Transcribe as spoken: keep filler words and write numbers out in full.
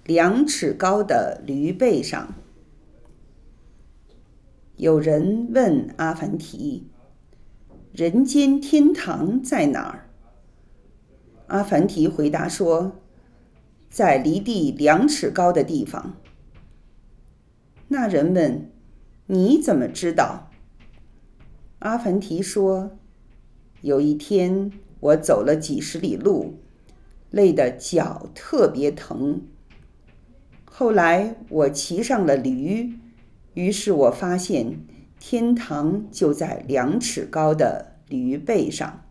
两尺高的驴背上。有人问阿凡提：人间天堂在哪儿？阿凡提回答说：在离地两尺高的地方。那人问：你怎么知道？阿凡提说：有一天我走了几十里路，累得脚特别疼。后来我骑上了驴，于是我发现天堂就在两尺高的驴背上。